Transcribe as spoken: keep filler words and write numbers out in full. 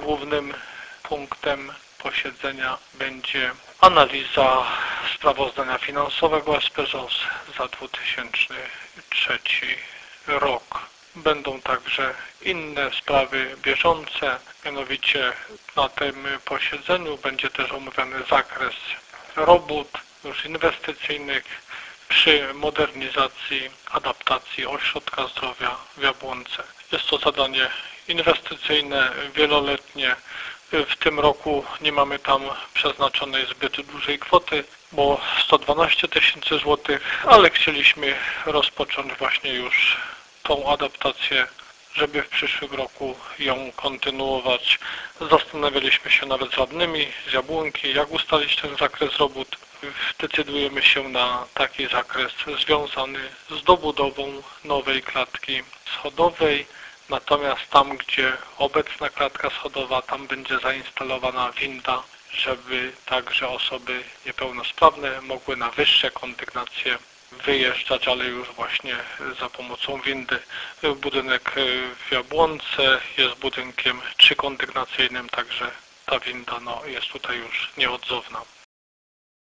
głównym punktem posiedzenia będzie analiza sprawozdania finansowego Aspesos za dwa tysiące trzeci rok. Będą także inne sprawy bieżące, mianowicie na tym posiedzeniu będzie też omówiony zakres robót już inwestycyjnych przy modernizacji, adaptacji Ośrodka Zdrowia w Jabłonce. Jest to zadanie inwestycyjne, wieloletnie. W tym roku nie mamy tam przeznaczonej zbyt dużej kwoty, bo sto dwanaście tysięcy złotych, ale chcieliśmy rozpocząć właśnie już tą adaptację, żeby w przyszłym roku ją kontynuować. Zastanawialiśmy się nawet z radnymi z Jabłonki, jak ustalić ten zakres robót. Decydujemy się na taki zakres związany z dobudową nowej klatki schodowej. Natomiast tam, gdzie obecna klatka schodowa, tam będzie zainstalowana winda, żeby także osoby niepełnosprawne mogły na wyższe kondygnacje wyjeżdżać, ale już właśnie za pomocą windy. Budynek w Jabłonce jest budynkiem trzykondygnacyjnym, także ta winda no, jest tutaj już nieodzowna.